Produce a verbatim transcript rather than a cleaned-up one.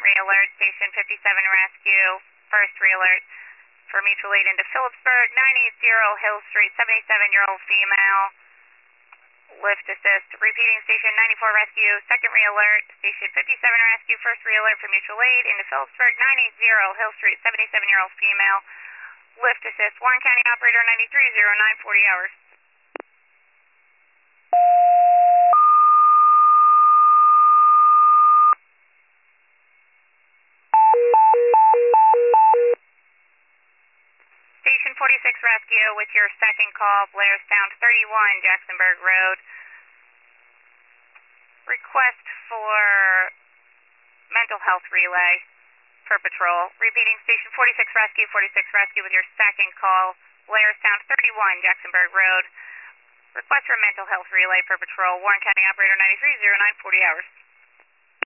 re-alert, Station fifty-seven Rescue, first re-alert for mutual aid into Phillipsburg, nine eighty Hill Street, seventy-seven-year-old female, lift assist. Repeating, Station ninety-four Rescue, second re-alert, Station fifty-seven Rescue, first re-alert for mutual aid into Phillipsburg, nine eighty Hill Street, seventy-seven-year-old female, lift assist. Warren County Operator ninety-three oh nine, forty hours. Station forty-six Rescue with your second call, Blairstown thirty-one Jacksonburg Road. Request for mental health relay per patrol. Repeating, Station forty-six Rescue, forty-six Rescue with your second call, Blairstown thirty-one Jacksonburg Road. Request for mental health relay per patrol. Warren County Operator ninety-three oh nine, forty hours.